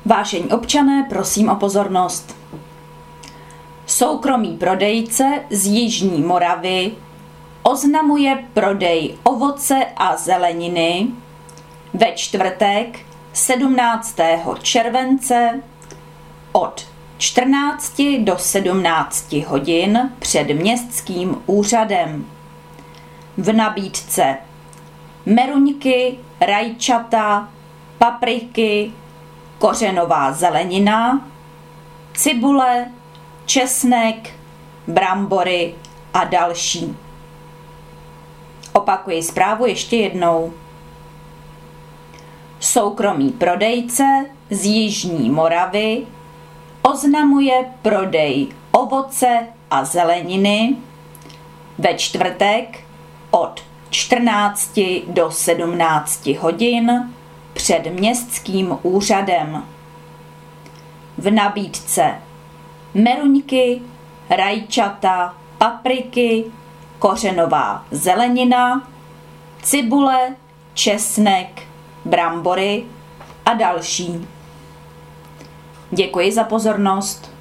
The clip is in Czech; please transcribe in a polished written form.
Vážení občané, prosím o pozornost. Soukromý prodejce z Jižní Moravy oznamuje prodej ovoce a zeleniny ve čtvrtek 17. července od 14 do 17 hodin před městským úřadem. V nabídce meruňky, rajčata, papriky, kořenová zelenina, cibule, česnek, brambory a další. Opakuji zprávu ještě jednou. Soukromý prodejce z Jižní Moravy oznamuje prodej ovoce a zeleniny ve čtvrtek od 14 do 17 hodin před městským úřadem. V nabídce meruňky, rajčata, papriky, kořenová zelenina, cibule, česnek, brambory a další. Děkuji za pozornost.